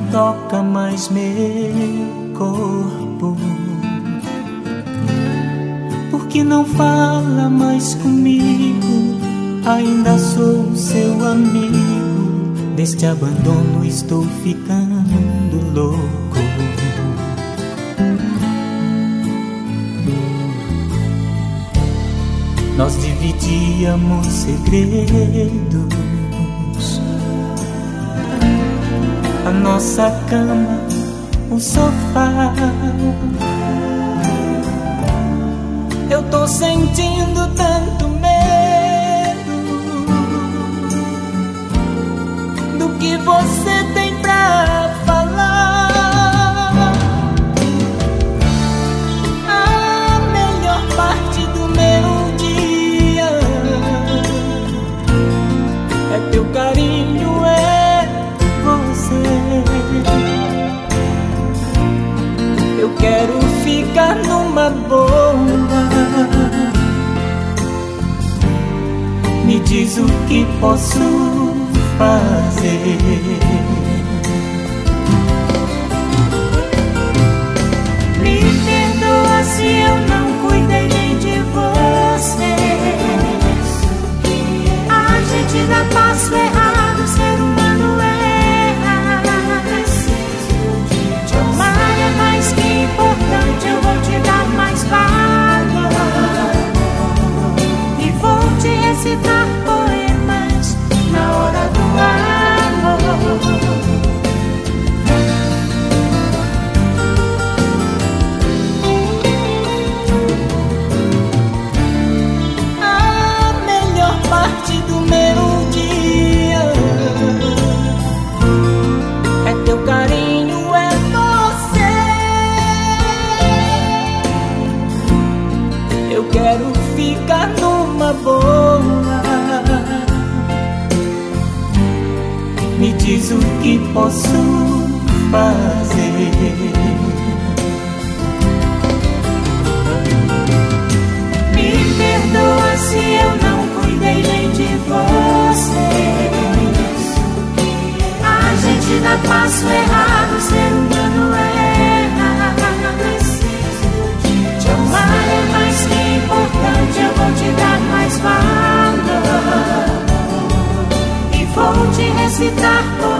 toca mais meu corpo? Por que não fala mais comigo? Ainda sou seu amigo. Deste abandono estou ficando louco. Nós dividíamos segredos, a nossa cama, o sofá. Eu tô sentindo tanto medo do que você tem pra falar. A melhor parte do meu dia é teu carinho, é você. Eu quero ficar numa boa. Me diz o que posso fazer. Me perdoa se eu não cuidei bem de você. A gente dá passo errado, o ser humano erra. Te amar é mais que importante, eu vou te dar mais valor. E vou te recitar poemas na hora do amor. A melhor parte do meu dia é teu carinho, é você. Eu quero ficar numa boa. Me diz o que posso fazer. Me perdoa se eu não cuidei bem de você. A gente dá passo errado, o ser humano erra. Te amar é mais que importante, eu vou te dar mais valor. E vou te recitar